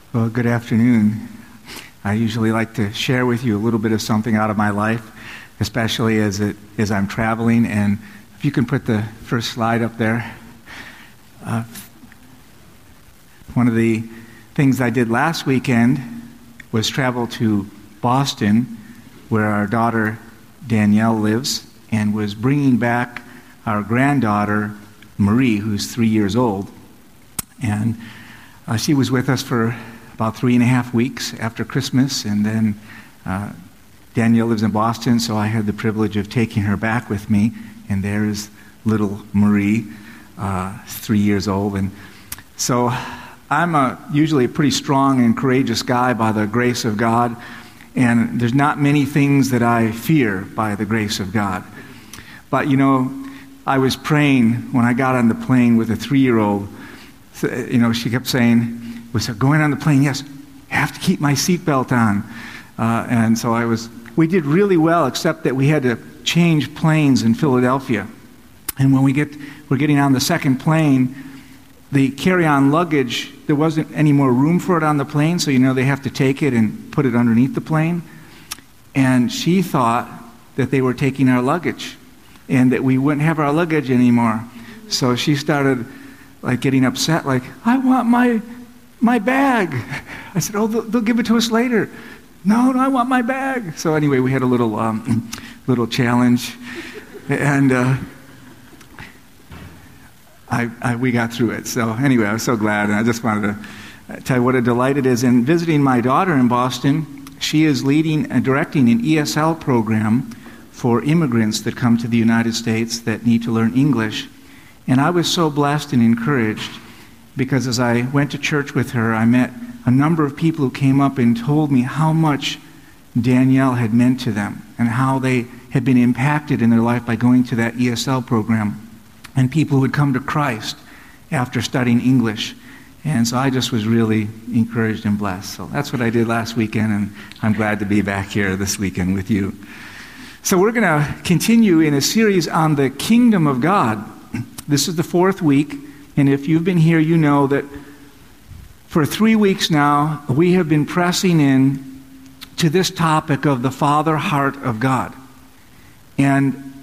Well, good afternoon. I usually like to share with you a little bit of something out of my life, especially as I'm traveling. And if you can put the first slide up there. One of the things I did last weekend was travel to Boston, where our daughter Danielle lives, and was bringing back our granddaughter Marie, who's 3 years old. And she was with us for about 3.5 weeks after Christmas, and then Danielle lives in Boston, so I had the privilege of taking her back with me, and there is little Marie, 3 years old. And so I'm usually a pretty strong and courageous guy by the grace of God, and there's not many things that I fear by the grace of God. But you know, I was praying when I got on the plane with a 3-year-old. You know, she kept saying, was going on the plane, yes, I have to keep my seatbelt on. And so we did really well, except that we had to change planes in Philadelphia. And when we're getting on the second plane, the carry-on luggage, there wasn't any more room for it on the plane, so you know they have to take it and put it underneath the plane. And she thought that they were taking our luggage and that we wouldn't have our luggage anymore. So she started getting upset, I want my bag. I said, oh, they'll give it to us later. No, I want my bag. So anyway, we had a little challenge, and we got through it. So anyway, I was so glad, and I just wanted to tell you what a delight it is. In visiting my daughter in Boston, she is leading and directing an ESL program for immigrants that come to the United States that need to learn English. And I was so blessed and encouraged because as I went to church with her, I met a number of people who came up and told me how much Danielle had meant to them and how they had been impacted in their life by going to that ESL program, and people who had come to Christ after studying English. And so I just was really encouraged and blessed. So that's what I did last weekend, and I'm glad to be back here this weekend with you. So we're going to continue in a series on the kingdom of God. This is the 4th week, and if you've been here, you know that for 3 weeks now, we have been pressing in to this topic of the Father heart of God. And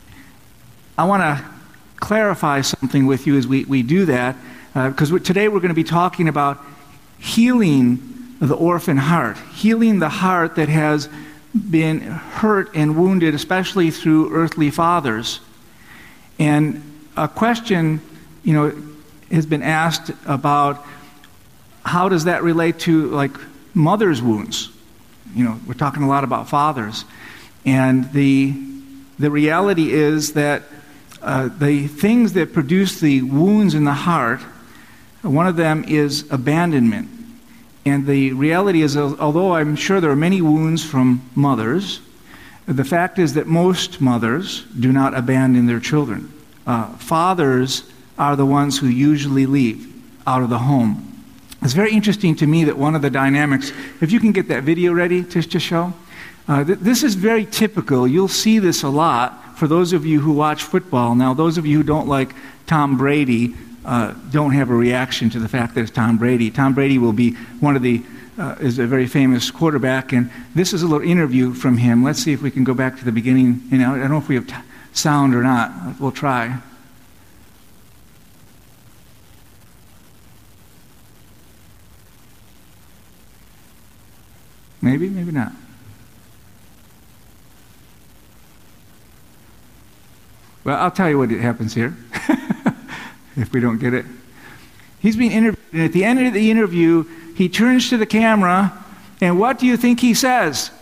I want to clarify something with you as we do that, because today we're going to be talking about healing the orphan heart, healing the heart that has been hurt and wounded, especially through earthly fathers. And a question, has been asked about how does that relate to mother's wounds. We're talking a lot about fathers, and the reality is that the things that produce the wounds in the heart, one of them is abandonment. And the reality is, although I'm sure there are many wounds from mothers, the fact is that most mothers do not abandon their children. Fathers are the ones who usually leave out of the home. It's very interesting to me that one of the dynamics, if you can get that video ready to show, this is very typical. You'll see this a lot for those of you who watch football. Now, those of you who don't like Tom Brady don't have a reaction to the fact that it's Tom Brady. Tom Brady will be is a very famous quarterback, and this is a little interview from him. Let's see if we can go back to the beginning. I don't know if we have sound or not. We'll try. Maybe not. Well, I'll tell you what happens here, if we don't get it. He's being interviewed, and at the end of the interview, he turns to the camera, and what do you think he says?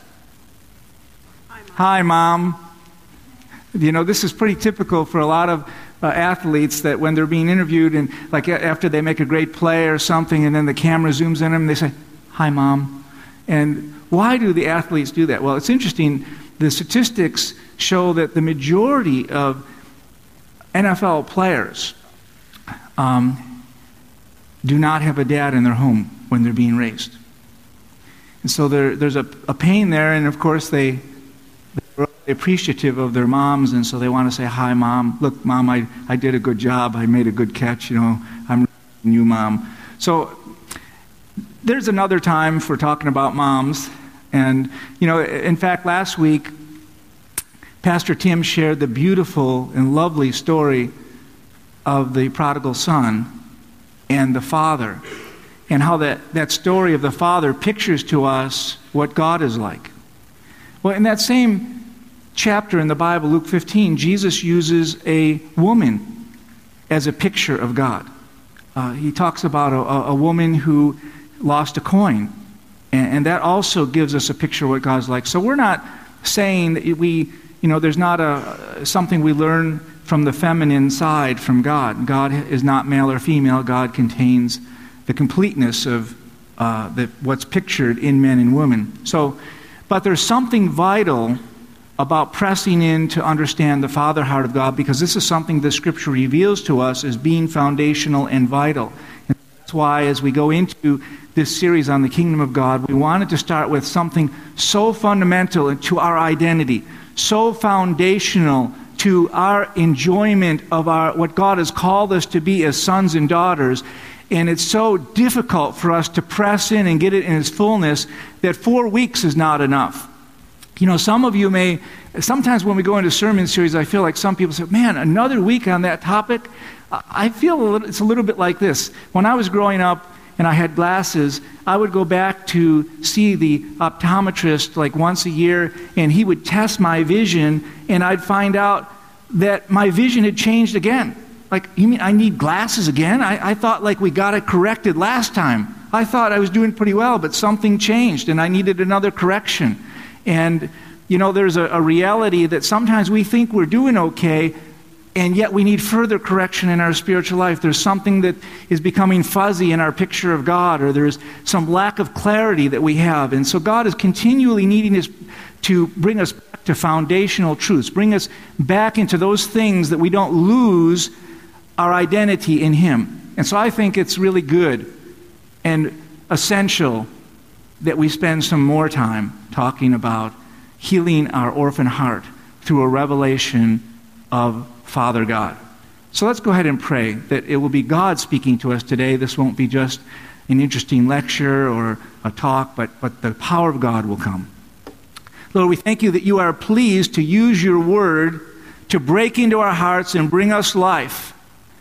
Hi, Mom. This is pretty typical for a lot of athletes, that when they're being interviewed, and after they make a great play or something, and then the camera zooms in them, they say, Hi, Mom. And why do the athletes do that? Well, it's interesting. The statistics show that the majority of NFL players do not have a dad in their home when they're being raised. And so there's a pain there, and of course they're appreciative of their moms, and so they want to say, Hi, Mom. Look, Mom, I did a good job. I made a good catch. I'm you, Mom. So there's another time for talking about moms. And, in fact, last week, Pastor Tim shared the beautiful and lovely story of the prodigal son and the father, and how that story of the father pictures to us what God is like. Well, in that same chapter in the Bible, Luke 15, Jesus uses a woman as a picture of God. He talks about a woman who lost a coin, and that also gives us a picture of what God's like. So we're not saying that there's not something we learn from the feminine side from God. God is not male or female. God contains the completeness of what's pictured in men and women. But there's something vital about pressing in to understand the Father heart of God, because this is something the Scripture reveals to us as being foundational and vital. And that's why as we go into this series on the kingdom of God, we wanted to start with something so fundamental to our identity, so foundational to our enjoyment of what God has called us to be as sons and daughters. And it's so difficult for us to press in and get it in its fullness that 4 weeks is not enough. Some of you sometimes when we go into sermon series, I feel like some people say, man, another week on that topic? I feel it's a little bit like this. When I was growing up and I had glasses, I would go back to see the optometrist like once a year, and he would test my vision, and I'd find out that my vision had changed again. Like, you mean I need glasses again? I thought like we got it corrected last time. I thought I was doing pretty well, but something changed, and I needed another correction. And, there's a reality that sometimes we think we're doing okay, and yet we need further correction in our spiritual life. There's something that is becoming fuzzy in our picture of God, or there's some lack of clarity that we have. And so God is continually needing to bring us back to foundational truths, bring us back into those things that we don't lose our identity in Him. And so I think it's really good and essential that we spend some more time talking about healing our orphan heart through a revelation of Father God. So let's go ahead and pray that it will be God speaking to us today. This won't be just an interesting lecture or a talk, but the power of God will come. Lord, we thank you that you are pleased to use your word to break into our hearts and bring us life,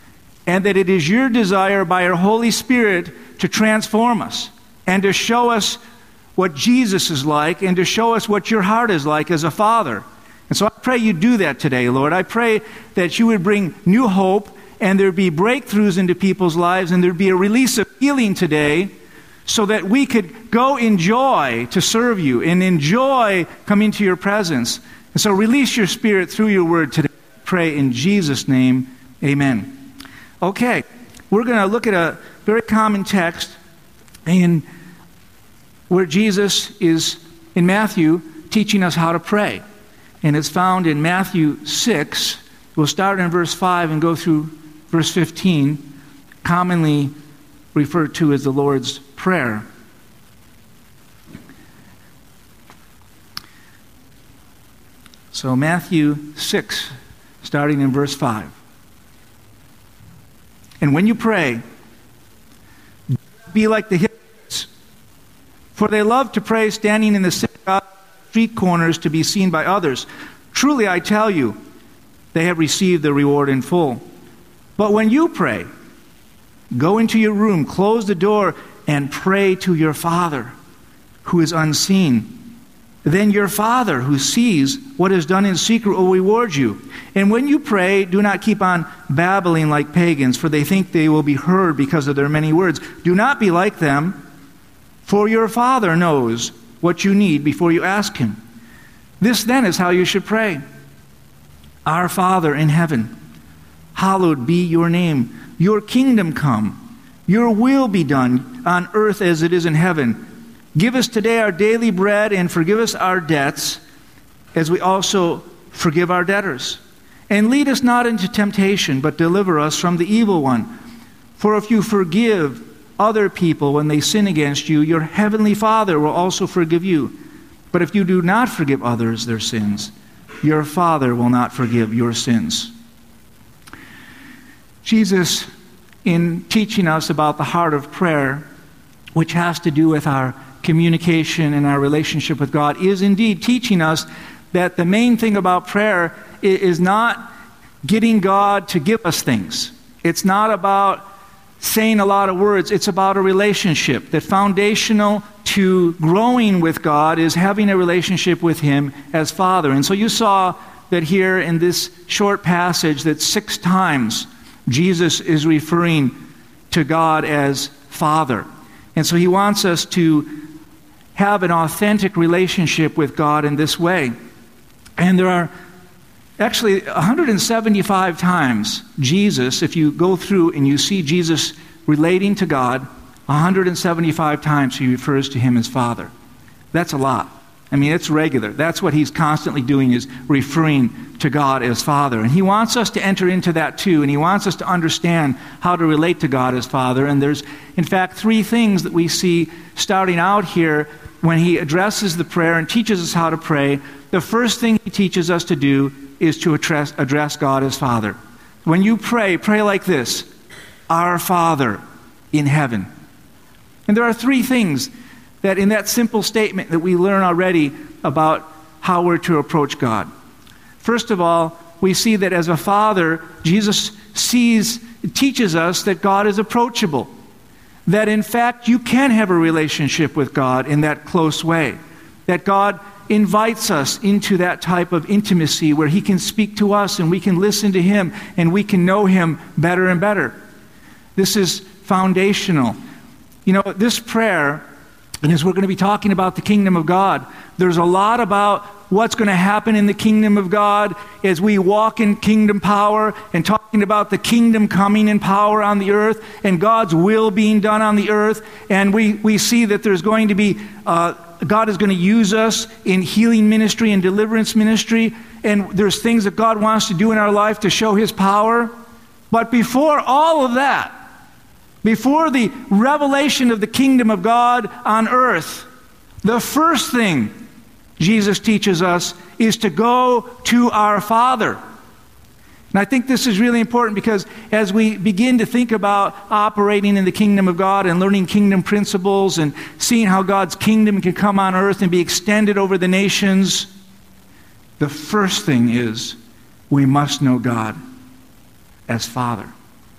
and that it is your desire by your Holy Spirit to transform us and to show us what Jesus is like and to show us what your heart is like as a father. And so I pray you do that today, Lord. I pray that you would bring new hope, and there'd be breakthroughs into people's lives, and there'd be a release of healing today, so that we could go in joy to serve you and enjoy coming to your presence. And so release your Spirit through your word today. I pray in Jesus' name, amen. Okay, we're going to look at a very common text where Jesus is, in Matthew, teaching us how to pray. And it's found in Matthew 6. We'll start in verse 5 and go through verse 15, commonly referred to as the Lord's Prayer. So Matthew 6, starting in verse 5. And when you pray, be like the hypocrites, for they love to pray standing in the synagogue street corners to be seen by others. Truly I tell you, they have received the reward in full. But when you pray, go into your room, close the door, and pray to your Father who is unseen. Then your Father who sees what is done in secret will reward you. And when you pray, do not keep on babbling like pagans, for they think they will be heard because of their many words. Do not be like them, for your Father knows what you need before you ask Him. This then is how you should pray. Our Father in heaven, hallowed be your name. Your kingdom come. Your will be done on earth as it is in heaven. Give us today our daily bread, and forgive us our debts as we also forgive our debtors. And lead us not into temptation, but deliver us from the evil one. For if you forgive other people when they sin against you, your heavenly Father will also forgive you. But if you do not forgive others their sins, your Father will not forgive your sins. Jesus, in teaching us about the heart of prayer, which has to do with our communication and our relationship with God, is indeed teaching us that the main thing about prayer is not getting God to give us things. It's not about saying a lot of words. It's about a relationship. That foundational to growing with God is having a relationship with Him as Father. And so you saw that here in this short passage that 6 times Jesus is referring to God as Father. And so He wants us to have an authentic relationship with God in this way. And there are actually 175 times Jesus, if you go through and you see Jesus relating to God, 175 times He refers to Him as Father. That's a lot. I mean, it's regular. That's what He's constantly doing, is referring to God as Father. And He wants us to enter into that too, and He wants us to understand how to relate to God as Father. And there's, in fact, 3 things that we see starting out here when He addresses the prayer and teaches us how to pray. The first thing He teaches us to do is to address God as Father. When you pray, pray like this: Our Father in heaven. And there are 3 things that in that simple statement that we learn already about how we're to approach God. First of all, we see that as a father, Jesus teaches us that God is approachable. That in fact you can have a relationship with God in that close way. That God invites us into that type of intimacy where He can speak to us and we can listen to Him and we can know Him better and better. This is foundational. You know, this prayer, and as we're going to be talking about the kingdom of God, there's a lot about what's going to happen in the kingdom of God as we walk in kingdom power, and talking about the kingdom coming in power on the earth and God's will being done on the earth. And we see that there's going to be, God is going to use us in healing ministry and deliverance ministry. And there's things that God wants to do in our life to show His power. But before all of that, before the revelation of the kingdom of God on earth, the first thing Jesus teaches us is to go to our Father. And I think this is really important, because as we begin to think about operating in the kingdom of God and learning kingdom principles and seeing how God's kingdom can come on earth and be extended over the nations, the first thing is we must know God as Father.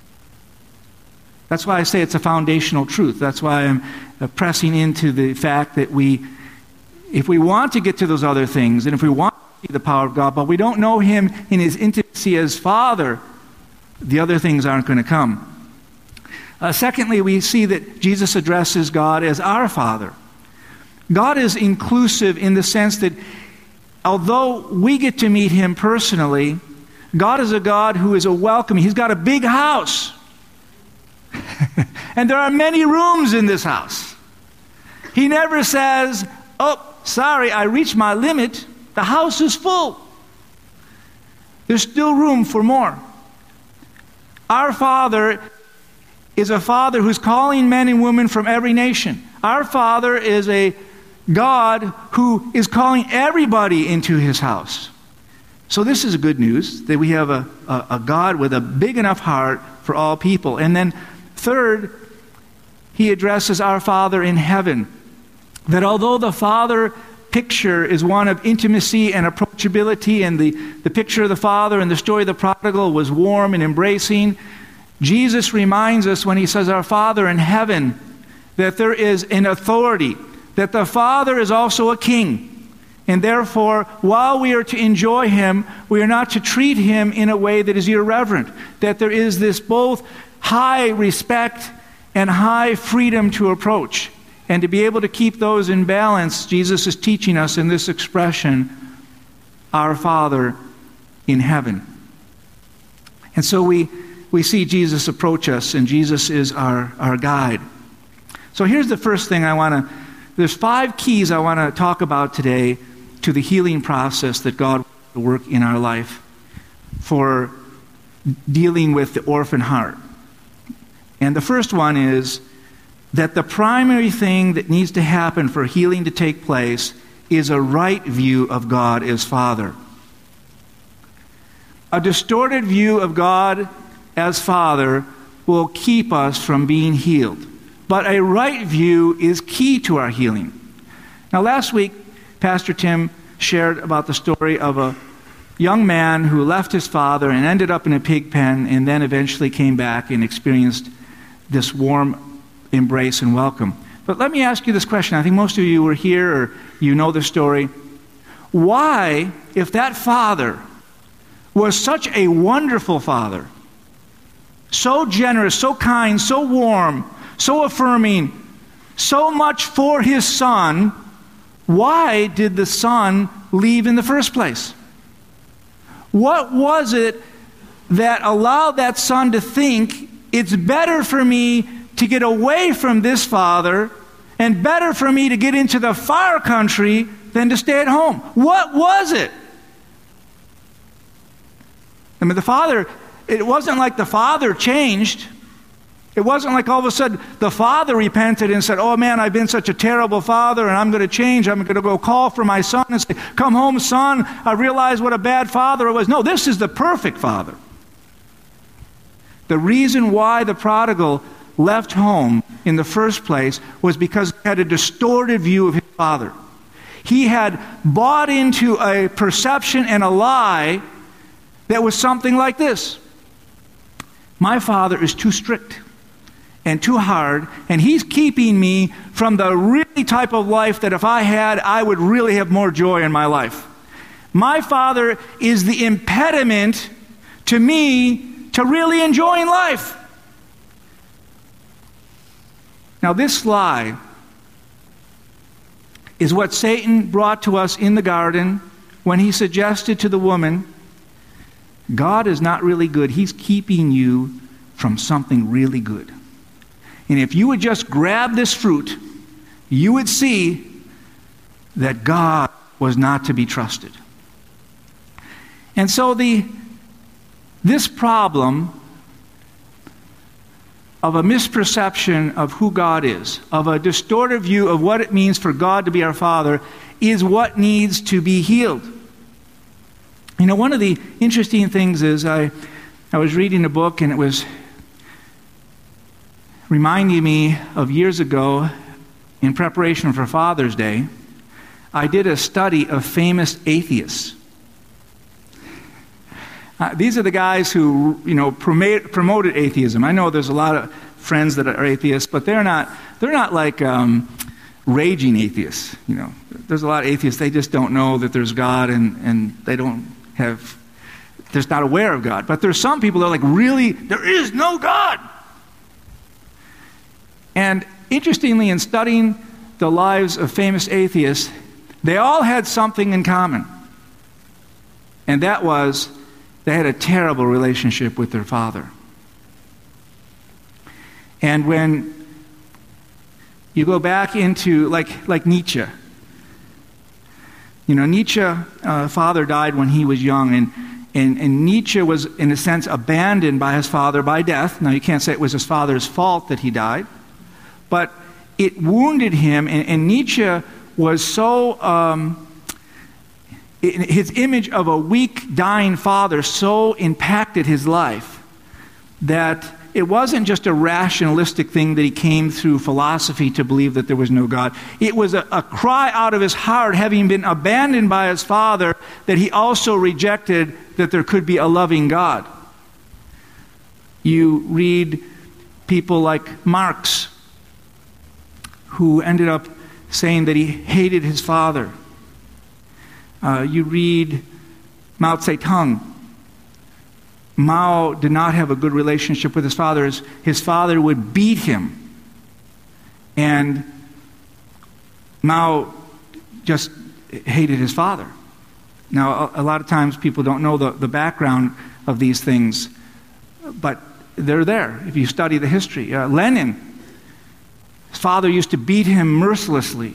That's why I say it's a foundational truth. That's why I'm pressing into the fact that if we want to get to those other things, and if we want to see the power of God, but we don't know Him in His intimacy as Father, the other things aren't going to come. Secondly, we see that Jesus addresses God as our Father. God is inclusive in the sense that although we get to meet Him personally, God is a God who is a welcoming. He's got a big house. And there are many rooms in this house. He never says, "Oh, sorry, I reached my limit. The house is full." There's still room for more. Our Father is a Father who's calling men and women from every nation. Our Father is a God who is calling everybody into His house. So this is good news, that we have a God with a big enough heart for all people. And then third, He addresses our Father in heaven. That although the Father picture is one of intimacy and approachability, and the picture of the Father and the story of the prodigal was warm and embracing, Jesus reminds us when He says our Father in heaven that there is an authority, that the Father is also a king. And therefore, while we are to enjoy Him, we are not to treat Him in a way that is irreverent. That there is this both high respect and high freedom to approach. And to be able to keep those in balance, Jesus is teaching us in this expression, our Father in heaven. And so we see Jesus approach us, and Jesus is our guide. So here's the first thing there's 5 keys I want to talk about today to the healing process that God will work in our life for dealing with the orphan heart. And the first one is that the primary thing that needs to happen for healing to take place is a right view of God as Father. A distorted view of God as Father will keep us from being healed. but a right view is key to our healing. Now, last week, Pastor Tim shared about the story of a young man who left his father and ended up in a pig pen and then eventually came back and experienced this warm embrace and welcome. But let me ask you this question. I think most of you were here or you know the story. Why, if that father was such a wonderful father, so generous, so kind, so warm, so affirming, so much for his son, why did the son leave in the first place? What was it that allowed that son to think, it's better for me to get away from this father and better for me to get into the far country than to stay at home? What was it? I mean, it wasn't like the father changed. It wasn't like all of a sudden the father repented and said, oh man, I've been such a terrible father and I'm going to change. I'm going to go call for my son and say, come home, son. I realize what a bad father I was. No, this is the perfect father. The reason why the prodigal left home in the first place was because he had a distorted view of his father. He had bought into a perception and a lie that was something like this. My father is too strict and too hard, and he's keeping me from the really type of life that if I had, I would really have more joy in my life. My father is the impediment to me to really enjoying life. Now, this lie is what Satan brought to us in the garden when he suggested to the woman, God is not really good. He's keeping you from something really good. And if you would just grab this fruit, you would see that God was not to be trusted. And so this problem of a misperception of who God is, of a distorted view of what it means for God to be our Father, is what needs to be healed. You know, one of the interesting things is I was reading a book and it was reminding me of years ago in preparation for Father's Day. I did a study of famous atheists. These are the guys who, promoted atheism. I know there's a lot of friends that are atheists, but they're not like raging atheists. There's a lot of atheists, they just don't know that there's God and they're not aware of God. But there's some people that are like, really, there is no God. And interestingly, in studying the lives of famous atheists, they all had something in common. And that was, they had a terrible relationship with their father. And when you go back into, like Nietzsche, Nietzsche's father died when he was young, and Nietzsche was, in a sense, abandoned by his father by death. Now, you can't say it was his father's fault that he died, but it wounded him, and Nietzsche was so... his image of a weak, dying father so impacted his life that it wasn't just a rationalistic thing that he came through philosophy to believe that there was no God. It was a cry out of his heart, having been abandoned by his father, that he also rejected that there could be a loving God. You read people like Marx, who ended up saying that he hated his father. You read Mao Zedong. Mao did not have a good relationship with his father. His father would beat him. And Mao just hated his father. Now, a lot of times people don't know the background of these things, but they're there if you study the history. Lenin, his father used to beat him mercilessly.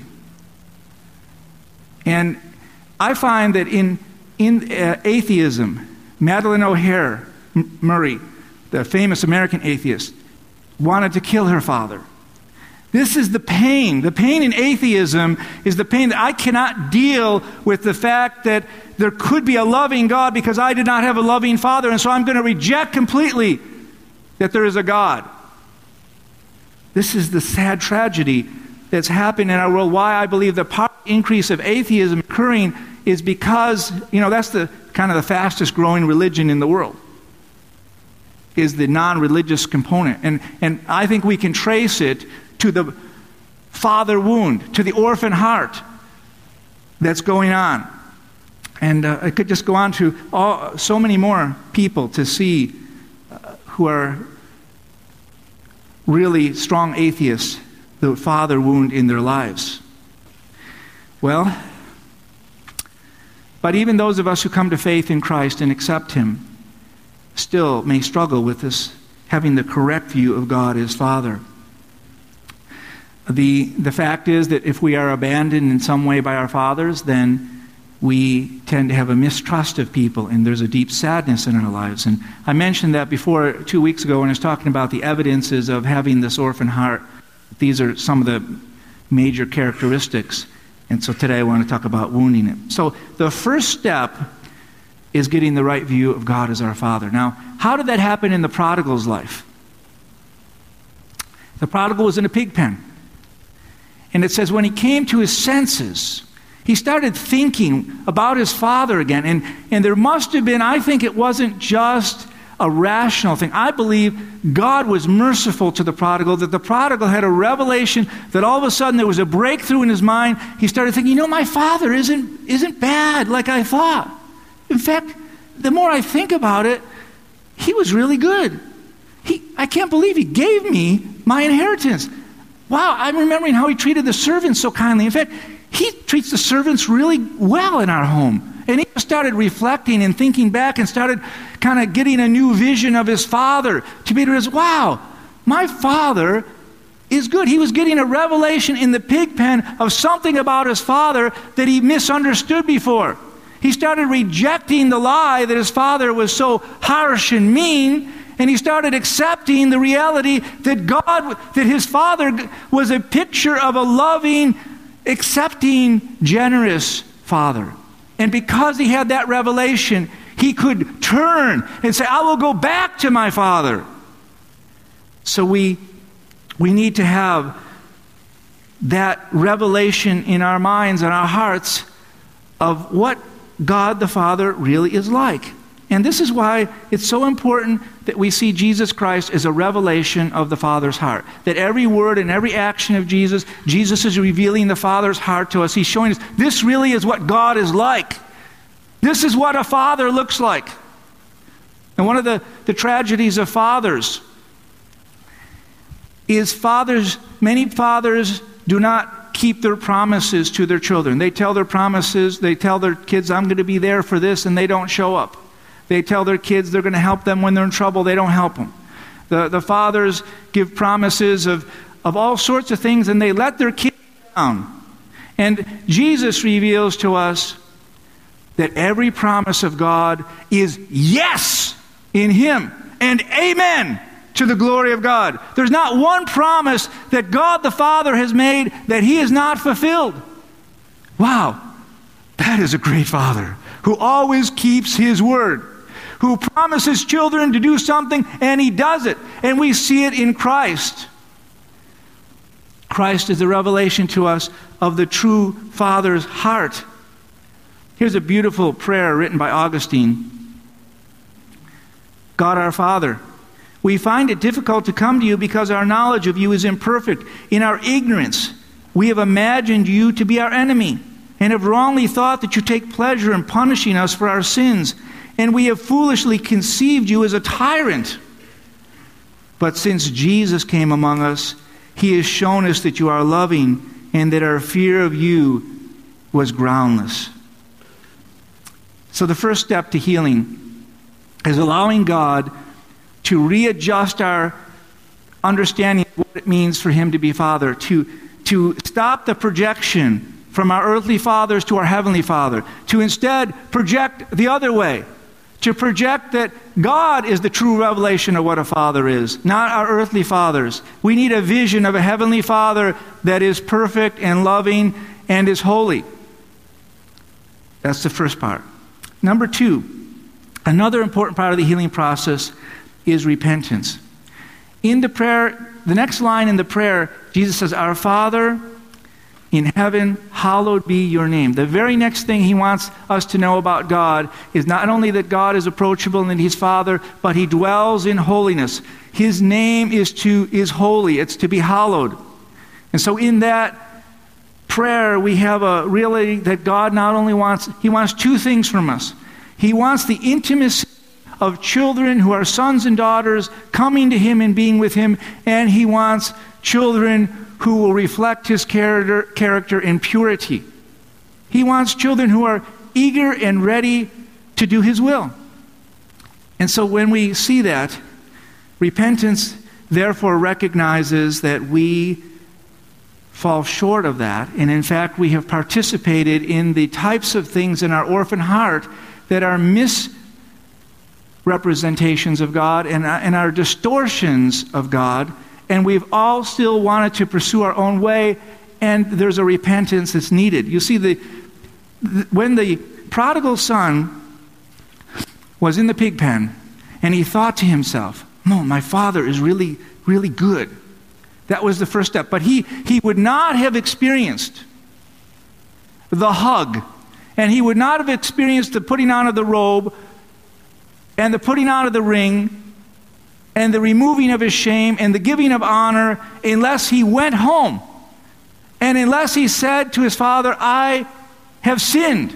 And I find that in atheism, Madeleine O'Hare Murray, the famous American atheist, wanted to kill her father. This is the pain. The pain in atheism is the pain that I cannot deal with the fact that there could be a loving God because I did not have a loving father, and so I'm going to reject completely that there is a God. This is the sad tragedy that's happened in our world. Why I believe the increase of atheism occurring is because, that's the kind of the fastest growing religion in the world, is the non-religious component. And I think we can trace it to the father wound, to the orphan heart that's going on. And I could just go on to so many more people to see who are really strong atheists, the father wound in their lives. Well, but even those of us who come to faith in Christ and accept Him still may struggle with this, having the correct view of God as Father. The fact is that if we are abandoned in some way by our fathers, then we tend to have a mistrust of people, and there's a deep sadness in our lives. And I mentioned that before 2 weeks ago when I was talking about the evidences of having this orphan heart. These are some of the major characteristics. And so today I want to talk about wounding it. So the first step is getting the right view of God as our Father. Now, how did that happen in the prodigal's life? The prodigal was in a pig pen. And it says when he came to his senses, he started thinking about his father again. And there must have been, I think it wasn't just a rational thing. I believe God was merciful to the prodigal, that the prodigal had a revelation that all of a sudden there was a breakthrough in his mind. He started thinking, my father isn't bad like I thought. In fact, the more I think about it, he was really good. I can't believe he gave me my inheritance. Wow, I'm remembering how he treated the servants so kindly. In fact, he treats the servants really well in our home. And he started reflecting and thinking back and started kind of getting a new vision of his father to be able to realize, wow, my father is good. He was getting a revelation in the pig pen of something about his father that he misunderstood before. He started rejecting the lie that his father was so harsh and mean, and he started accepting the reality that his father was a picture of a loving, accepting, generous father. And because he had that revelation, he could turn and say, I will go back to my father. So we need to have that revelation in our minds and our hearts of what God the Father really is like. And this is why it's so important that we see Jesus Christ as a revelation of the Father's heart. That every word and every action of Jesus is revealing the Father's heart to us. He's showing us this really is what God is like. This is what a father looks like. And one of the tragedies of fathers is many fathers do not keep their promises to their children. They tell their kids, I'm going to be there for this, and they don't show up. They tell their kids they're going to help them when they're in trouble. They don't help them. The fathers give promises of all sorts of things, and they let their kids down. And Jesus reveals to us that every promise of God is yes in Him and amen to the glory of God. There's not one promise that God the Father has made that He has not fulfilled. Wow, that is a great Father who always keeps His word, who promises children to do something and He does it. And we see it in Christ. Christ is the revelation to us of the true Father's heart. Here's a beautiful prayer written by Augustine. God our Father, we find it difficult to come to you because our knowledge of you is imperfect. In our ignorance, we have imagined you to be our enemy and have wrongly thought that you take pleasure in punishing us for our sins. And we have foolishly conceived you as a tyrant. But since Jesus came among us, He has shown us that you are loving and that our fear of you was groundless. So the first step to healing is allowing God to readjust our understanding of what it means for Him to be Father, to stop the projection from our earthly fathers to our heavenly Father, to instead project the other way, to project that God is the true revelation of what a father is, not our earthly fathers. We need a vision of a heavenly Father that is perfect and loving and is holy. That's the first part. Number 2, another important part of the healing process is repentance. In the prayer, the next line in the prayer, Jesus says, "Our Father in heaven, hallowed be your name." The very next thing he wants us to know about God is not only that God is approachable and that he's Father, but he dwells in holiness. His name is holy. It's to be hallowed. And so in that prayer, we have a reality that God not only wants 2 things from us. He wants the intimacy of children who are sons and daughters coming to him and being with him, and he wants children who will reflect his character in purity. He wants children who are eager and ready to do his will. And so when we see that, repentance therefore recognizes that we fall short of that. And in fact, we have participated in the types of things in our orphan heart that are misrepresentations of God and are distortions of God. And we've all still wanted to pursue our own way, and there's a repentance that's needed. You see, when the prodigal son was in the pig pen, and he thought to himself, "No, my father is really, really good." That was the first step. But he would not have experienced the hug, and he would not have experienced the putting on of the robe, and the putting on of the ring, and the removing of his shame, and the giving of honor, unless he went home, and unless he said to his father, "I have sinned."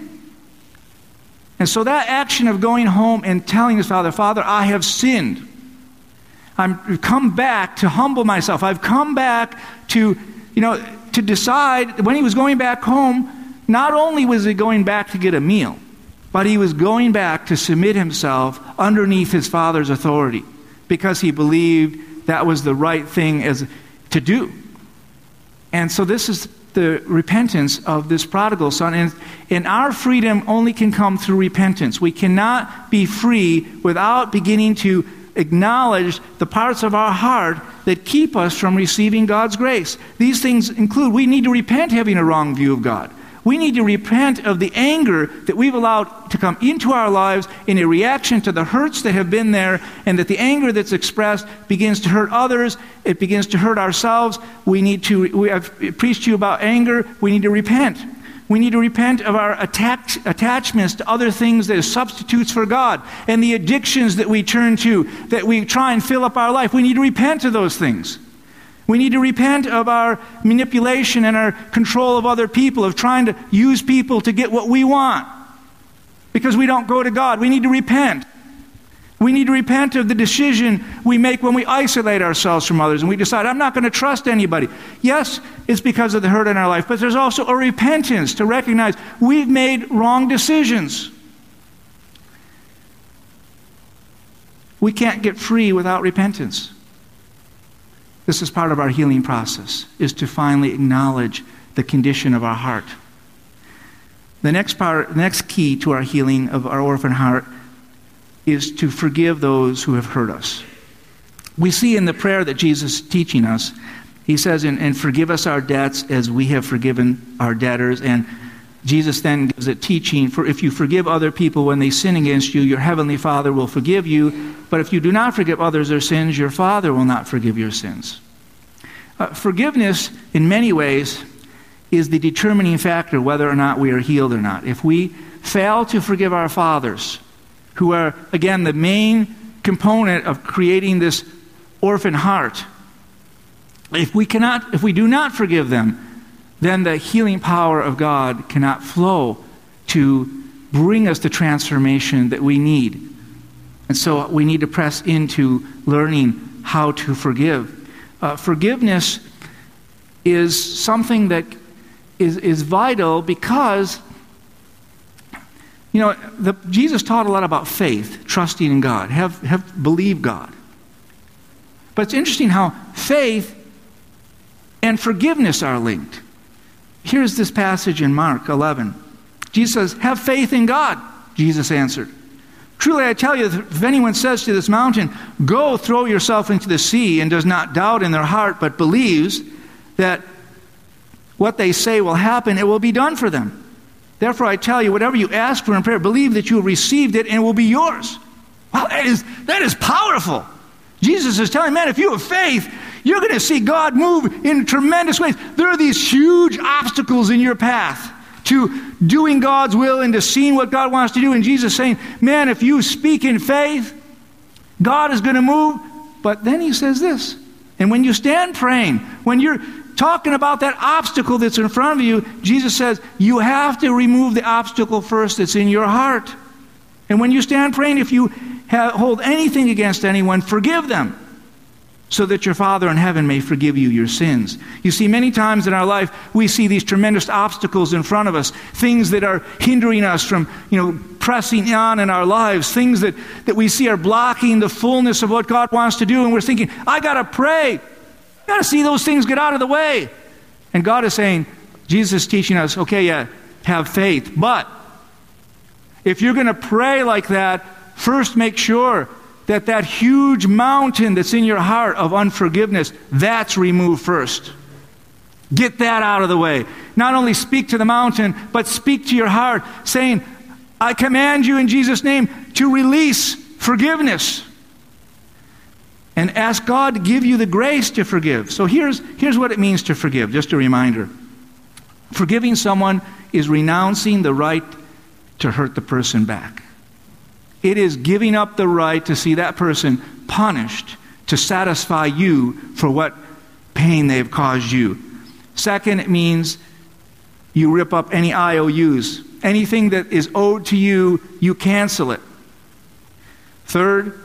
And so that action of going home and telling his father, "Father, I have sinned. I've come back to humble myself. I've come back to decide." When he was going back home, not only was he going back to get a meal, but he was going back to submit himself underneath his father's authority, because he believed that was the right thing to do. And so this is the repentance of this prodigal son. And our freedom only can come through repentance. We cannot be free without beginning to acknowledge the parts of our heart that keep us from receiving God's grace. These things include, we need to repent having a wrong view of God. We need to repent of the anger that we've allowed to come into our lives in a reaction to the hurts that have been there, and that the anger that's expressed begins to hurt others. It begins to hurt ourselves. We have preached to you about anger. We need to repent. We need to repent of our attachments to other things that are substitutes for God, and the addictions that we turn to, that we try and fill up our life. We need to repent of those things. We need to repent of our manipulation and our control of other people, of trying to use people to get what we want, because we don't go to God. We need to repent. We need to repent of the decision we make when we isolate ourselves from others and we decide, "I'm not going to trust anybody." Yes, it's because of the hurt in our life, but there's also a repentance to recognize we've made wrong decisions. We can't get free without repentance. This is part of our healing process, is to finally acknowledge the condition of our heart. The next key to our healing of our orphan heart is to forgive those who have hurt us. We see in the prayer that Jesus is teaching us, he says, and forgive us our debts as we have forgiven our debtors. And Jesus then gives a teaching, for if you forgive other people when they sin against you, your heavenly Father will forgive you. But if you do not forgive others their sins, your Father will not forgive your sins. Forgiveness, in many ways, is the determining factor whether or not we are healed or not. If we fail to forgive our fathers, who are, again, the main component of creating this orphan heart, if we do not forgive them, then the healing power of God cannot flow to bring us the transformation that we need. And so we need to press into learning how to forgive. Forgiveness is something that is vital because, Jesus taught a lot about faith, trusting in God, believe God. But it's interesting how faith and forgiveness are linked. Here's this passage in Mark 11. Jesus says, "Have faith in God," Jesus answered. "Truly I tell you, if anyone says to this mountain, 'Go, throw yourself into the sea,' and does not doubt in their heart, but believes that what they say will happen, it will be done for them. Therefore I tell you, whatever you ask for in prayer, believe that you have received it and it will be yours." Wow, that is powerful. Jesus is telling, man, if you have faith, you're going to see God move in tremendous ways. There are these huge obstacles in your path to doing God's will and to seeing what God wants to do. And Jesus is saying, man, if you speak in faith, God is going to move. But then he says this, and when you stand praying, when you're talking about that obstacle that's in front of you, Jesus says, you have to remove the obstacle first that's in your heart. And when you stand praying, if you hold anything against anyone, forgive them, so that your Father in heaven may forgive you your sins. You see, many times in our life, we see these tremendous obstacles in front of us, things that are hindering us from, pressing on in our lives, things that we see are blocking the fullness of what God wants to do, and we're thinking, I got to pray. I got to see those things get out of the way. And God is saying, Jesus is teaching us, okay, yeah, have faith, but if you're going to pray like that, first make sure that huge mountain that's in your heart of unforgiveness, that's removed first. Get that out of the way. Not only speak to the mountain, but speak to your heart, saying, I command you in Jesus' name to release forgiveness. And ask God to give you the grace to forgive. So here's what it means to forgive, just a reminder. Forgiving someone is renouncing the right to hurt the person back. It is giving up the right to see that person punished to satisfy you for what pain they've caused you. Second, it means you rip up any IOUs. Anything that is owed to you, you cancel it. Third,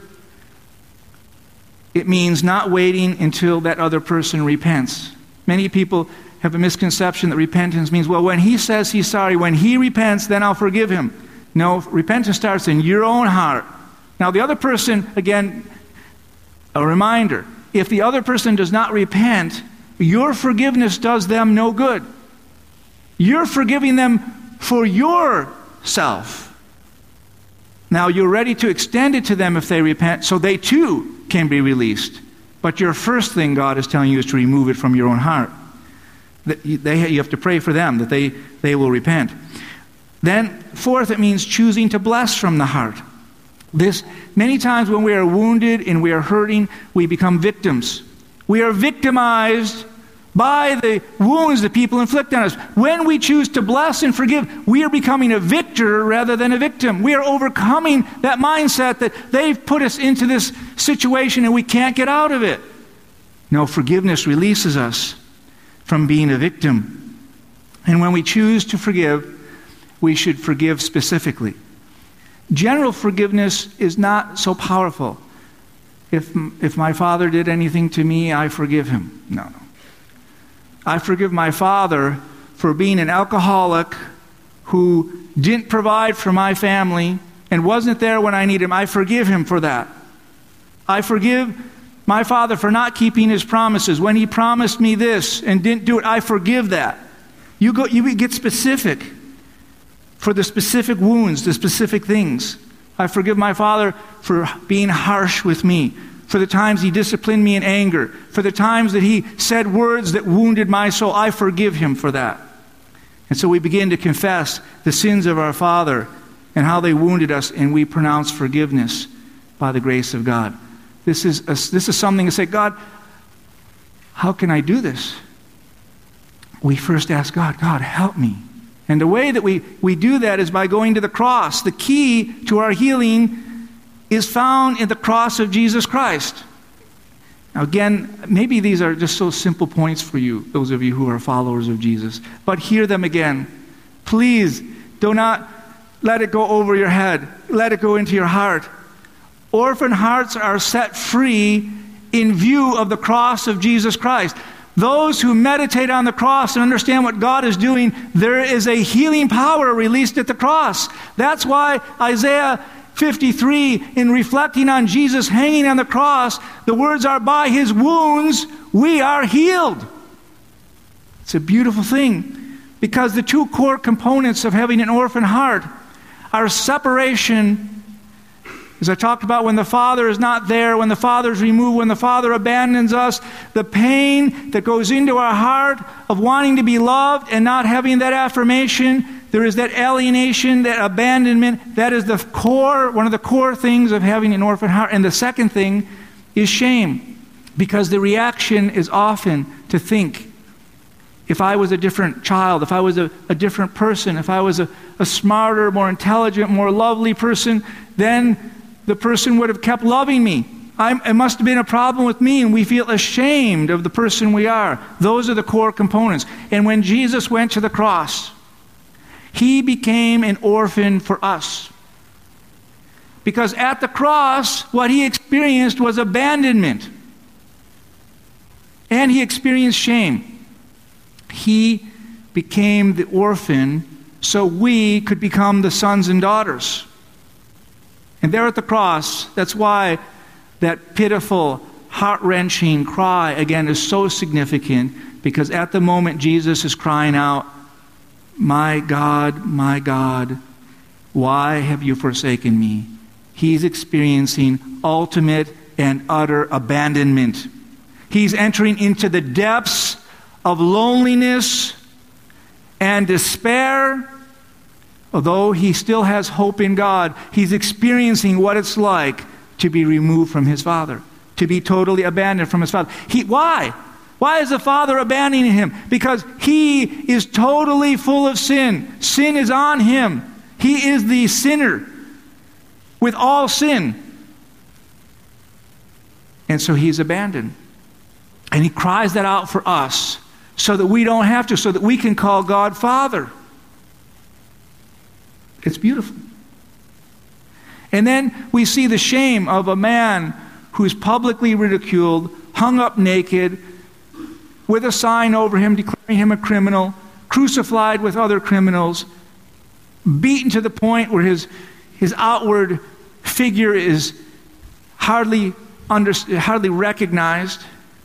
it means not waiting until that other person repents. Many people have a misconception that repentance means, well, when he says he's sorry, when he repents, then I'll forgive him. No, repentance starts in your own heart. Now, the other person, again, a reminder, if the other person does not repent, your forgiveness does them no good. You're forgiving them for yourself. Now, you're ready to extend it to them if they repent, so they too can be released. But your first thing God is telling you is to remove it from your own heart. You have to pray for them, that they will repent. Then, fourth, it means choosing to bless from the heart. Many times when we are wounded and we are hurting, we become victims. We are victimized by the wounds that people inflict on us. When we choose to bless and forgive, we are becoming a victor rather than a victim. We are overcoming that mindset that they've put us into this situation and we can't get out of it. No, forgiveness releases us from being a victim. And when we choose to forgive, we should forgive specifically. General forgiveness is not so powerful. If my father did anything to me, I forgive him. No. I forgive my father for being an alcoholic who didn't provide for my family and wasn't there when I needed him. I forgive him for that. I forgive my father for not keeping his promises. When he promised me this and didn't do it, I forgive that. You get specific for the specific wounds, the specific things. I forgive my father for being harsh with me, for the times he disciplined me in anger, for the times that he said words that wounded my soul. I forgive him for that. And so we begin to confess the sins of our father and how they wounded us, and we pronounce forgiveness by the grace of God. This is something to say, God, how can I do this? We first ask God, God, help me. And the way that we do that is by going to the cross. The key to our healing is found in the cross of Jesus Christ. Now again, maybe these are just so simple points for you, those of you who are followers of Jesus. But hear them again. Please do not let it go over your head. Let it go into your heart. Orphan hearts are set free in view of the cross of Jesus Christ. Those who meditate on the cross and understand what God is doing, there is a healing power released at the cross. That's why Isaiah 53, in reflecting on Jesus hanging on the cross, the words are, by his wounds we are healed. It's a beautiful thing, because the two core components of having an orphan heart are separation. As I talked about, when the Father is not there, when the Father is removed, when the Father abandons us, the pain that goes into our heart of wanting to be loved and not having that affirmation, there is that alienation, that abandonment. That is the core, one of the core things of having an orphan heart. And the second thing is shame. Because the reaction is often to think, if I was a different child, if I was a different person, if I was a smarter, more intelligent, more lovely person, then the person would have kept loving me. It must have been a problem with me, and we feel ashamed of the person we are. Those are the core components. And when Jesus went to the cross, he became an orphan for us. Because at the cross, what he experienced was abandonment. And he experienced shame. He became the orphan so we could become the sons and daughters. And there at the cross, that's why that pitiful, heart-wrenching cry, again, is so significant, because at the moment Jesus is crying out, my God, why have you forsaken me? He's experiencing ultimate and utter abandonment. He's entering into the depths of loneliness and despair. Although he still has hope in God, he's experiencing what it's like to be removed from his Father, to be totally abandoned from his Father. Why? Why is the Father abandoning him? Because he is totally full of sin. Sin is on him. He is the sinner with all sin. And so he's abandoned. And he cries that out for us so that we don't have to, so that we can call God Father. It's beautiful. And then we see the shame of a man who's publicly ridiculed, hung up naked, with a sign over him declaring him a criminal, crucified with other criminals, beaten to the point where his outward figure is hardly recognized.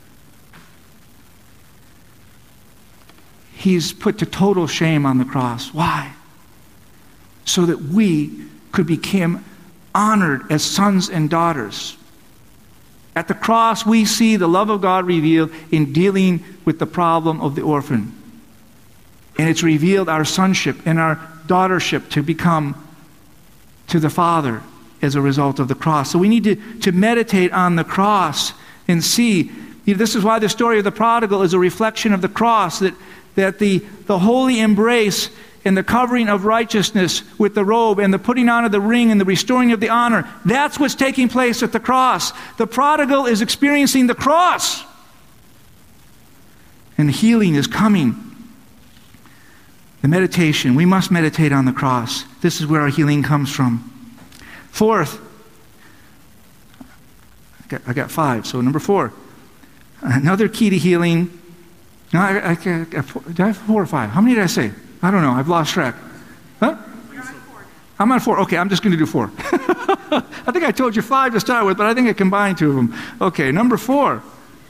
He's put to total shame on the cross. Why? So that we could become honored as sons and daughters. At the cross, we see the love of God revealed in dealing with the problem of the orphan. And it's revealed our sonship and our daughtership to become to the Father as a result of the cross. So we need to meditate on the cross and see. This is why the story of the prodigal is a reflection of the cross, that the holy embrace and the covering of righteousness with the robe and the putting on of the ring and the restoring of the honor, that's what's taking place at the cross. The prodigal is experiencing the cross. And healing is coming. The meditation, we must meditate on the cross. This is where our healing comes from. Fourth, I got 5, so number 4. Another key to healing. No, did I have 4 or 5? How many did I say? I don't know. I've lost track. Huh? You're on 4. I'm on 4. Okay, I'm just going to do 4. I think I told you 5 to start with, but I think I combined 2 of them. Okay, number 4.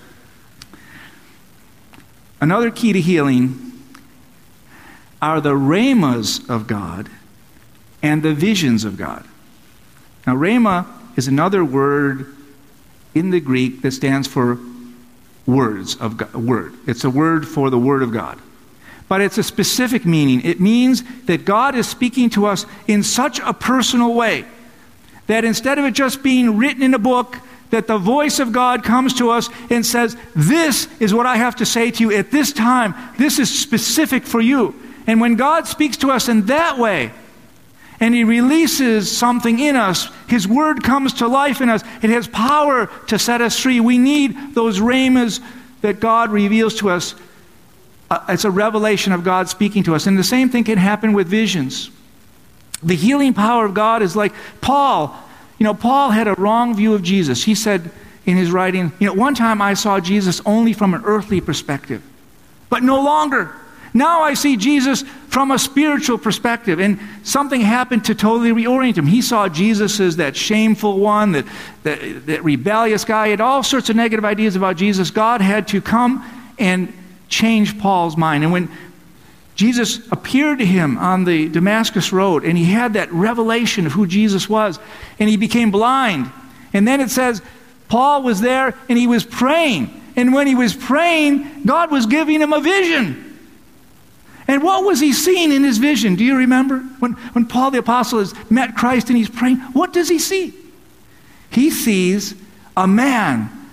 Another key to healing are the rhemas of God and the visions of God. Now, rhema is another word in the Greek that stands for words of God, word. It's a word for the Word of God. But it's a specific meaning. It means that God is speaking to us in such a personal way that instead of it just being written in a book, that the voice of God comes to us and says, this is what I have to say to you at this time. This is specific for you. And when God speaks to us in that way, and he releases something in us, his word comes to life in us. It has power to set us free. We need those rhemas that God reveals to us. It's a revelation of God speaking to us. And the same thing can happen with visions. The healing power of God is like Paul. Paul had a wrong view of Jesus. He said in his writing, one time I saw Jesus only from an earthly perspective, but no longer. Now I see Jesus from a spiritual perspective, and something happened to totally reorient him. He saw Jesus as that shameful one, that rebellious guy. He had all sorts of negative ideas about Jesus. God had to come and change Paul's mind. And when Jesus appeared to him on the Damascus road, and he had that revelation of who Jesus was, and he became blind. And then it says, Paul was there, and he was praying. And when he was praying, God was giving him a vision. And what was he seeing in his vision? Do you remember? When Paul the Apostle has met Christ and he's praying, what does he see? He sees a man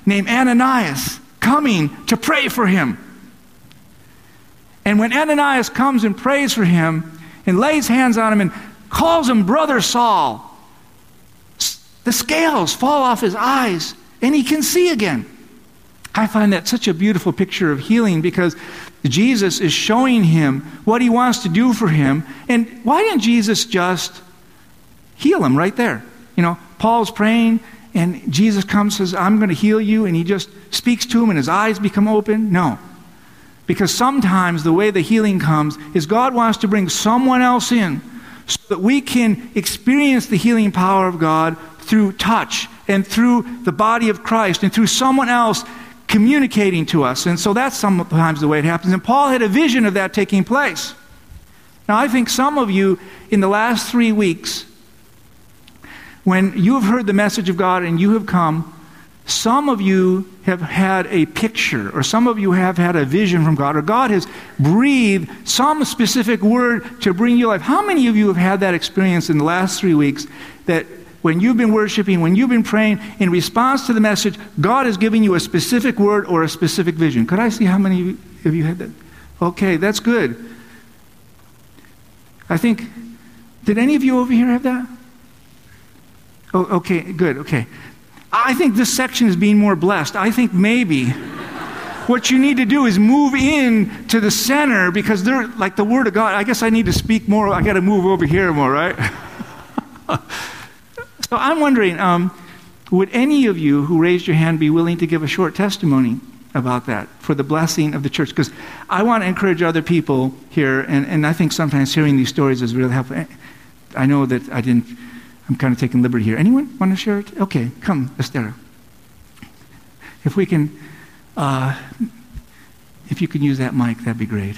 named Ananias coming to pray for him. And when Ananias comes and prays for him and lays hands on him and calls him Brother Saul, the scales fall off his eyes and he can see again. I find that such a beautiful picture of healing, because Jesus is showing him what he wants to do for him. And why didn't Jesus just heal him right there? Paul's praying and Jesus comes and says, I'm going to heal you. And he just speaks to him and his eyes become open. No. Because sometimes the way the healing comes is God wants to bring someone else in so that we can experience the healing power of God through touch and through the body of Christ and through someone else communicating to us. And so that's sometimes the way it happens. And Paul had a vision of that taking place. Now, I think some of you in the last 3 weeks, when you have heard the message of God and you have come, some of you have had a picture, or some of you have had a vision from God, or God has breathed some specific word to bring you life. How many of you have had that experience in the last 3 weeks, that when you've been worshiping, when you've been praying, in response to the message, God is giving you a specific word or a specific vision? Could I see how many of you had that? Okay, that's good. I think, did any of you over here have that? Oh, okay, good, okay. I think this section is being more blessed. I think maybe what you need to do is move in to the center, because they're like the Word of God. I guess I need to speak more. I got to move over here more, right? So I'm wondering, would any of you who raised your hand be willing to give a short testimony about that for the blessing of the church? Because I want to encourage other people here, and I think sometimes hearing these stories is really helpful. I know that I'm kind of taking liberty here. Anyone want to share it? Okay, come, Esther. If we can, if you can use that mic, that'd be great.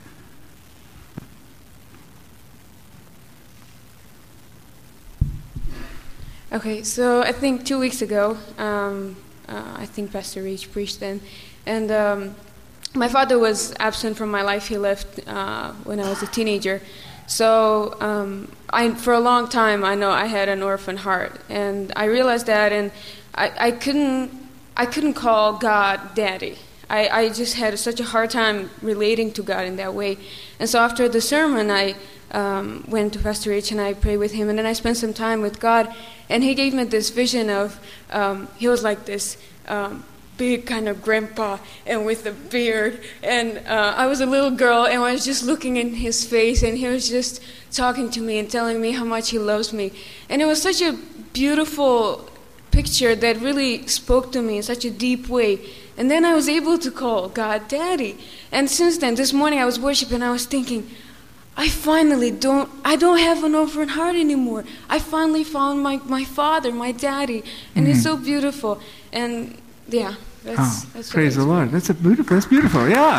Okay, so I think 2 weeks ago, I think Pastor Reach preached then, and my father was absent from my life. He left when I was a teenager. So for a long time, I know I had an orphan heart, and I realized that, and I couldn't call God Daddy. I just had such a hard time relating to God in that way. And so after the sermon, I went to Pastor Rich and I prayed with him, and then I spent some time with God, and he gave me this vision of, he was like this big kind of grandpa and with a beard, and I was a little girl and I was just looking in his face, and he was just talking to me and telling me how much he loves me. And it was such a beautiful picture that really spoke to me in such a deep way. And then I was able to call God Daddy. And since then, this morning I was worshiping, I was thinking, I don't have an orphan heart anymore. I finally found my father, my daddy, and it's so beautiful. And yeah, that's praise the Lord. That's beautiful. Yeah.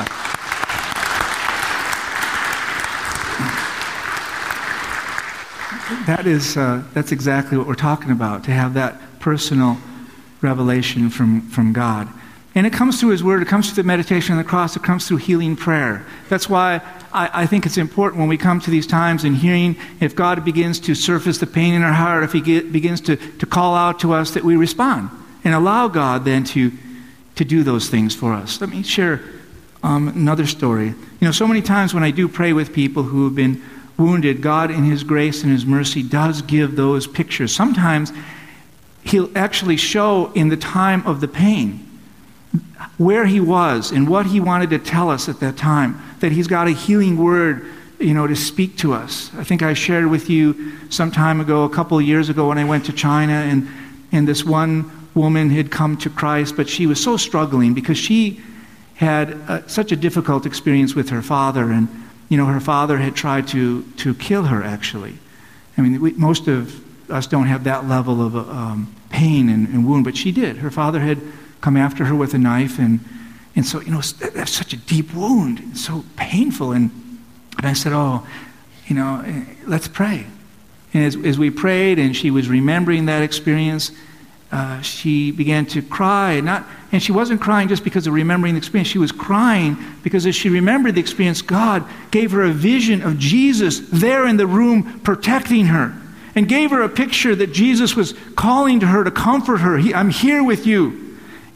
That's exactly what we're talking about, to have that personal revelation from God. And it comes through His Word, it comes through the meditation on the cross, it comes through healing prayer. That's why I think it's important when we come to these times and hearing, if God begins to surface the pain in our heart, if He begins to call out to us, that we respond and allow God then to do those things for us. Let me share another story. So many times when I do pray with people who have been wounded, God in His grace and His mercy does give those pictures. Sometimes He'll actually show in the time of the pain where He was and what He wanted to tell us at that time, that He's got a healing word, to speak to us. I think I shared with you some time ago, a couple of years ago, when I went to China, and this one woman had come to Christ, but she was so struggling because she had such a difficult experience with her father, and her father had tried to kill her, actually. I mean, most of us don't have that level of pain and wound, but she did. Her father had come after her with a knife, and so, that's such a deep wound, and so painful, and I said, let's pray. And as we prayed, and she was remembering that experience, she began to cry, and she wasn't crying just because of remembering the experience. She was crying because as she remembered the experience, God gave her a vision of Jesus there in the room protecting her, and gave her a picture that Jesus was calling to her to comfort her. I'm here with you.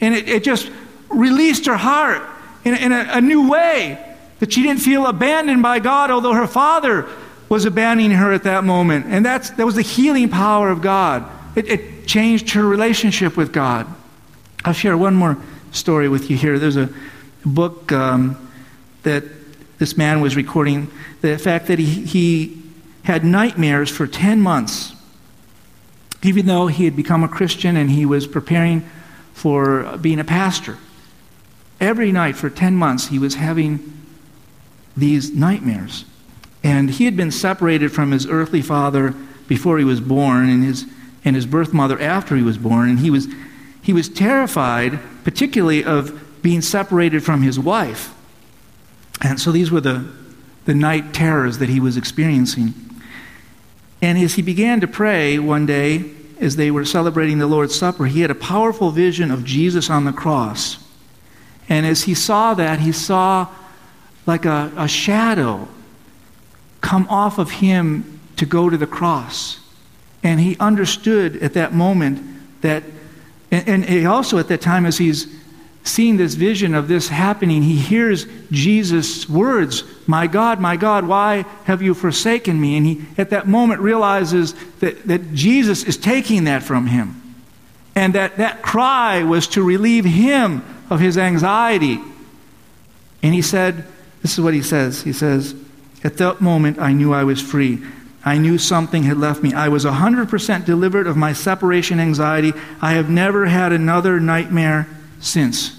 And it just released her heart in a new way, that she didn't feel abandoned by God, although her father was abandoning her at that moment. And that was the healing power of God. It changed her relationship with God. I'll share one more story with you here. There's a book that this man was recording, the fact that he had nightmares for 10 months, even though he had become a Christian and he was preparing for being a pastor. Every night for 10 months he was having these nightmares. And he had been separated from his earthly father before he was born, and his birth mother after he was born, and he was terrified, particularly of being separated from his wife. And so these were the night terrors that he was experiencing. And as he began to pray one day, as they were celebrating the Lord's Supper, he had a powerful vision of Jesus on the cross. And as he saw that, he saw like a shadow come off of him to go to the cross. And he understood at that moment that, and he also at that time, as he's seeing this vision of this happening, he hears Jesus' words, my God, why have you forsaken me?" And he at that moment realizes that Jesus is taking that from him. And that cry was to relieve him of his anxiety. And he said, this is what he says. He says, "At that moment I knew I was free. I knew something had left me. I was 100% delivered of my separation anxiety. I have never had another nightmare since."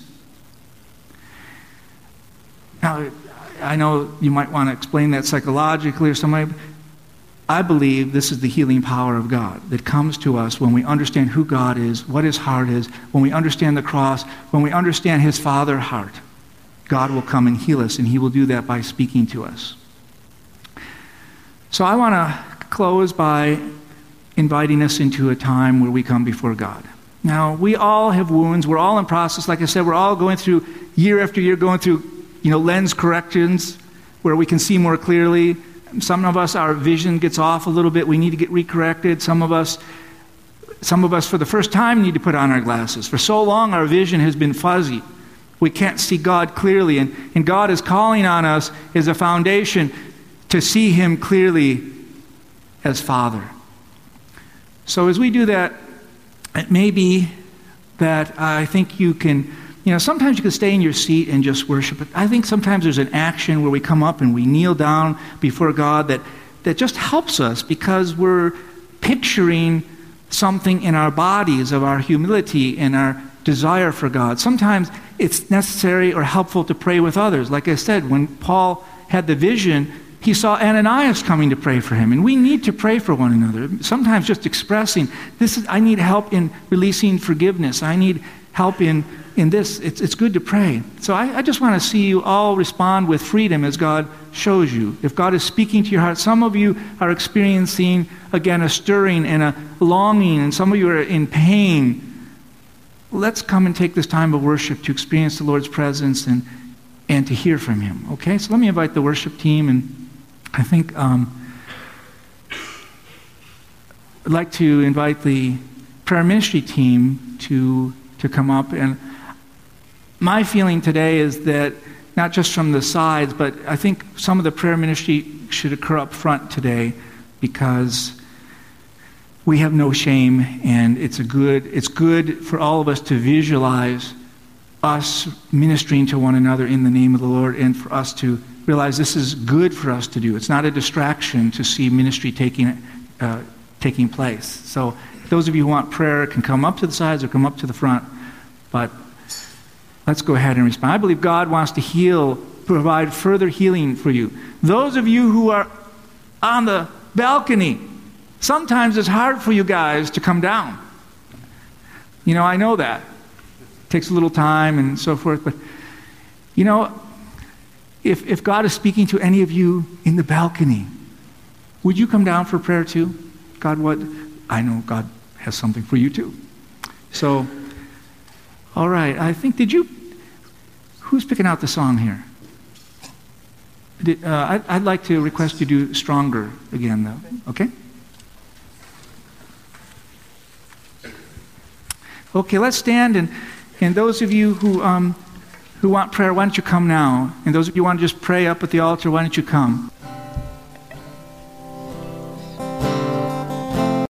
Now, I know you might want to explain that psychologically or some way. I believe this is the healing power of God that comes to us when we understand who God is, what his heart is, when we understand the cross, when we understand his Father heart. God will come and heal us, and he will do that by speaking to us. So I want to close by inviting us into a time where we come before God. Now, we all have wounds. We're all in process. Like I said, we're all going through, year after year, going through lens corrections where we can see more clearly. Some of us, our vision gets off a little bit. We need to get recorrected. Some of us for the first time need to put on our glasses. For so long, our vision has been fuzzy. We can't see God clearly. And God is calling on us as a foundation to see him clearly as Father. So as we do that, it may be that I think you can, sometimes you can stay in your seat and just worship. But I think sometimes there's an action where we come up and we kneel down before God that just helps us, because we're picturing something in our bodies of our humility and our desire for God. Sometimes it's necessary or helpful to pray with others. Like I said, when Paul had the vision, he saw Ananias coming to pray for him. And we need to pray for one another. Sometimes just expressing, I need help in releasing forgiveness. I need help in this. It's good to pray. So I just want to see you all respond with freedom as God shows you. If God is speaking to your heart, some of you are experiencing, again, a stirring and a longing, and some of you are in pain. Let's come and take this time of worship to experience the Lord's presence and to hear from him. Okay? So let me invite the worship team, and I think I'd like to invite the prayer ministry team to come up. And my feeling today is that, not just from the sides, but I think some of the prayer ministry should occur up front today, because we have no shame, and it's good for all of us to visualize us ministering to one another in the name of the Lord, and for us to realize this is good for us to do. It's not a distraction to see ministry taking place. So those of you who want prayer can come up to the sides or come up to the front, but let's go ahead and respond. I believe God wants to heal, provide further healing for you. Those of you who are on the balcony, sometimes it's hard for you guys to come down. I know that. It takes a little time and so forth, but if God is speaking to any of you in the balcony, would you come down for prayer too? I know God has something for you too. So, all right, I think, who's picking out the song here? I'd like to request you do Stronger again, though, okay? Okay, let's stand, And those of you who want prayer, why don't you come now? And those of you who want to just pray up at the altar, why don't you come?